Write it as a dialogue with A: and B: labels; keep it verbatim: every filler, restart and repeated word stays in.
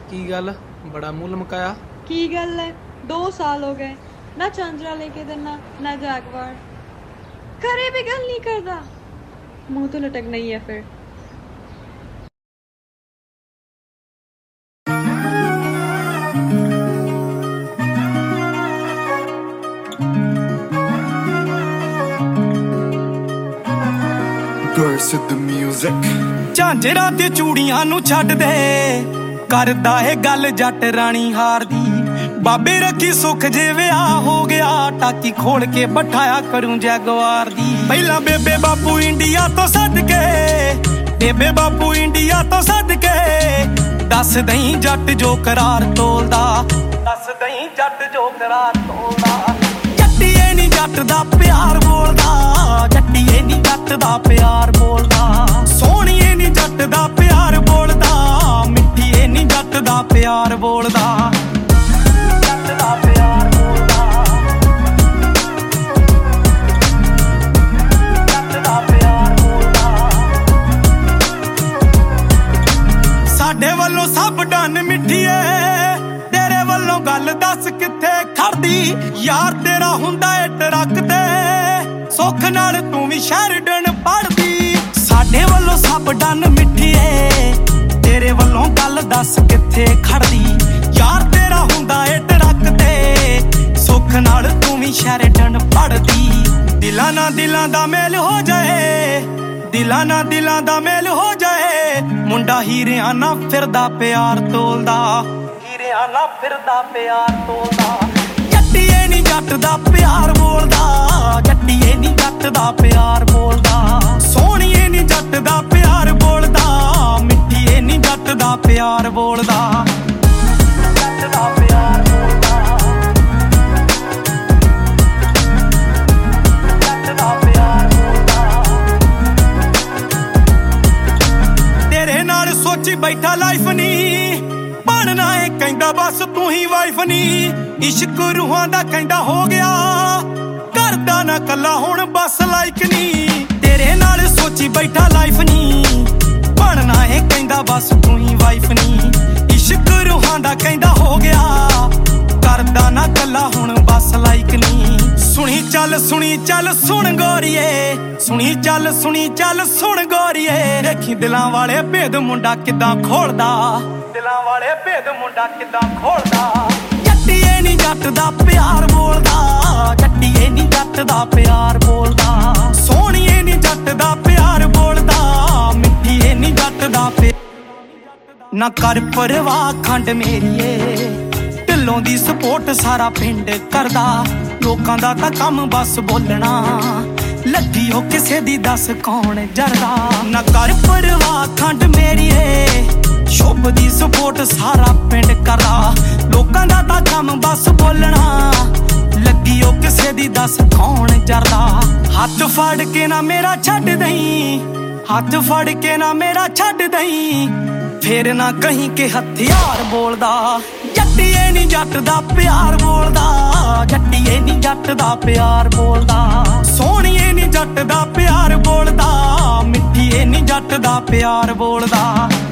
A: की गल बड़ा मुंह लमकाया?
B: की गल है, दो साल हो गए ना चांदरा लेके देना ना जैगवार, करे भी गल नहीं करता, मुंह तो लटकना ही है फिर।
C: ਝਾਂਜਰਾਂ ਤੇ ਚੂੜੀਆਂ ਨੂੰ ਛੱਡ ਦੇ, ਕਰਦਾ ਏ ਗੱਲ ਜੱਟ ਰਾਣੀ ਹਾਰ ਦੀ। ਬਾਬੇ ਰੱਖੀ ਸੁੱਖ ਜੇ ਵਿਆਹ ਹੋ ਗਿਆ, ਟਾਕੀ ਖੋਲ ਕੇ ਬਿਠਾਇਆ ਕਰੂੰ ਜੈਗਵਾਰ ਦੀ। ਪਹਿਲਾਂ ਬੇਬੇ ਬਾਪੂ ਇੰਡੀਆ ਤੋਂ ਸੱਦ ਕੇ, ਬੇਬੇ ਬਾਪੂ ਇੰਡੀਆ ਤੋਂ ਸੱਦ ਕੇ, ਦੱਸ ਦਈ ਜੱਟ ਜੋ ਕਰਾਰ ਤੋਲਦਾ, ਦੱਸ ਦਈ ਜੱਟ ਜੋ ਕਰਾਰ ਤੋਲਦਾ। ਜੱਟੀਏ ਨੀ ਜੱਟ ਦਾ ਪਿਆਰ ਬੋਲਦਾ, ਜੱਟੀਏ ਨੀ ਜੱਟ ਦਾ ਪਿਆਰ ਬੋਲਦਾ। ਸੋਹਣੀਏ ਨੀ ਜੱਟ ਦਾ ਪਿਆਰ ਬੋਲਦਾ, ਮਿੱਠੀਏ ਨੀ ਜੱਟ ਦਾ ਪਿਆਰ ਬੋਲਦਾ। ਜੱਟ ਦਾ ਪਿਆਰ ਬੋਲਦਾ, ਜੱਟ ਦਾ ਪਿਆਰ ਬੋਲਦਾ। ਸਾਡੇ ਵੱਲੋਂ ਸਭ ਡਨ ਮਿੱਠੀਏ, ਤੇਰੇ ਵੱਲੋਂ ਗੱਲ ਦੱਸ ਕਿੱਥੇ ਖੜਦੀ। ਯਾਰ ਤੇਰਾ ਹੁੰਦਾ ਏ ਟਰੱਕ ਤੇ, ਸੁੱਖ ਨਾਲ ਤੂੰ ਵੀ ਸ਼ੈਰਡਨ ਪੜਦੀ। ਸਾਡੇ ਵੱਲੋਂ ਸਭ ਡਨ ਮਿੱਠੀਏ, ਤੇਰੇ ਵੱਲੋਂ ਗੱਲ ਦੱਸ ਕਿੱਥੇ ਖੜਦੀ। ਯਾਰ ਤੇਰਾ ਹੁੰਦਾ ਏ ਟਰੱਕ ਤੇ, ਸੁੱਖ ਨਾਲ ਤੂੰ ਵੀ ਸ਼ੈਰਡਨ ਪੜਦੀ। ਦਿਲਾਂ ਨਾਲ ਦਿਲਾਂ ਦਾ ਮੇਲ ਹੋ ਜਾਏ, ਦਿਲਾਂ ਨਾਲ ਦਿਲਾਂ ਦਾ ਮੇਲ ਹੋ ਜਾਏ। ਮੁੰਡਾ ਹੀਰਿਆਂ ਨਾਲ ਫਿਰਦਾ ਪਿਆਰ ਤੋਲਦਾ, ਹੀਰਿਆਂ ਨਾਲ ਫਿਰਦਾ ਪਿਆਰ ਤੋਲਦਾ। ਜੱਟੀਏ ਨੀ ਜੱਟ ਦਾ ਪਿਆਰ ਬੋਲਦਾ, ਜੱਟੀਏ ਨੀ ਜੱਟ ਦਾ ਪਿਆਰ ਬੋਲਦਾ। ਸੋਹਣੀਏ ਨੀ ਜੱਟ ਦਾ ਪਿਆਰ ਬੋਲਦਾ, ਮਿੱਠੀਏ ਨੀ ਜੱਟ ਦਾ ਪਿਆਰ ਬੋਲਦਾ। ਜੱਟ ਦਾ ਪਿਆਰ ਬੋਲਦਾ, ਜੱਟ ਦਾ ਪਿਆਰ ਬੋਲਦਾ। ਤੇਰੇ ਨਾਲ ਸੋਚੀ ਬੈਠਾ ਲਾਈਫ ਨੀ ਬਣਨਾ ਏ, ਕਹਿੰਦਾ ਬਸ ਤੂੰ ਹੀ ਵਾਈਫ ਨੀ। ਇਸ਼ਕ ਰੂਹਾਂ ਦਾ ਕਹਿੰਦਾ ਹੋ ਗਿਆ, ਕਰਦਾ ਨਾ ਕੱਲਾ ਹੁਣ ਬਸ ਲਾਈਕ ਨੀ। ਤੇਰੇ ਨਾਲ ਸੋਚੀ ਬੈਠਾ ਲਾਈਫ ਨੀ ਬਣਨਾ ਏ, ਕਹਿੰਦਾ ਬਸ ਤੂੰ ਹੀ ਵਾਈਫ ਨੀ। ਇਸ਼ਕ ਰੂਹਾਂ ਦਾ ਕਹਿੰਦਾ ਹੋ ਗਿਆ, ਕਰਦਾ ਨਾ ਕੱਲਾ ਹੁਣ ਬਸ ਲਾਈਕ ਨੀ। ਸੁਣੀ ਚੱਲ ਸੁਣੀ ਚੱਲ ਸੁਣ ਗੋਰੀਏ, ਸੁਣੀ ਚੱਲ ਸੁਣੀ ਚੱਲ ਸੁਣ ਗੋਰੀਏ। ਦੇਖੀ ਦਿਲਾਂ ਵਾਲੇ ਭੇਦ ਮੁੰਡਾ ਕਿੱਦਾਂ ਖੋਲਦਾ, ਦਿਲਾਂ ਵਾਲੇ ਭੇਦ ਮੁੰਡਾ ਕਿੱਦਾਂ ਖੋਲਦਾ। ਜੱਟੀਏ ਨੀ ਜੱਟ ਦਾ ਪਿਆਰ ਬੋਲਦਾ, ਜੱਟੀਏ ਨੀ ਜੱਟ ਦਾ ਪਿਆਰ ਬੋਲਦਾ। ਸੋਹਣੀਏ ਨੀ ਜੱਟ ਦਾ ਪਿਆਰ ਬੋਲਦਾ, ਮਿੱਠੀਏ ਨੀ ਜੱਟ ਦਾ ਪਿਆਰ। ਨਾ ਕਰ ਪਰਵਾਹ ਖੰਡ ਮੇਰੀਏ, ਢਿੱਲੋਂ ਦੀ ਸਪੋਰਟ ਸਾਰਾ ਪਿੰਡ ਕਰਦਾ। ਲੋਕਾਂ ਦਾ ਤਾਂ ਕੰਮ ਬਸ ਬੋਲਣਾ, ਲੱਗੀ ਹੋ ਕਿਸੇ ਦੀ ਦੱਸ ਕੌਣ ਜਰਦਾ। ਨਾ ਕਰ ਪਰਵਾਹ ਖੰਡ ਮੇਰੀਏ, ਸ਼ੁਭ ਦੀ ਸਪੋਰਟ ਸਾਰਾ ਪਿੰਡ ਕਰਦਾ। ਲੋਕਾਂ ਦਾ ਤਾਂ ਕੰਮ ਬਸ ਬੋਲਣਾ, ਲੱਗੀ ਉਹ ਕਿਸੇ ਦੀ ਦੱਸ ਕੌਣ ਜਰਦਾ। ਹੱਥ ਫੜ ਕੇ ਨਾ ਮੇਰਾ ਛੱਡ ਦਈ, ਹੱਥ ਫੜ ਕੇ ਨਾ ਮੇਰਾ ਛੱਡ ਦਈ। ਫੇਰ ਨਾ ਕਹੀਂ ਕਿ ਹਥਿਆਰ ਬੋਲਦਾ। ਜੱਟੀਏ ਨੀ ਜੱਟ ਦਾ ਪਿਆਰ ਬੋਲਦਾ, ਜੱਟੀਏ ਨੀ ਜੱਟ ਦਾ ਪਿਆਰ ਬੋਲਦਾ। ਸੋਹਣੀਏ ਨੀ ਜੱਟ ਦਾ ਪਿਆਰ ਬੋਲਦਾ, ਮਿੱਠੀਏ ਨੀ ਜੱਟ ਦਾ ਪਿਆਰ ਬੋਲਦਾ।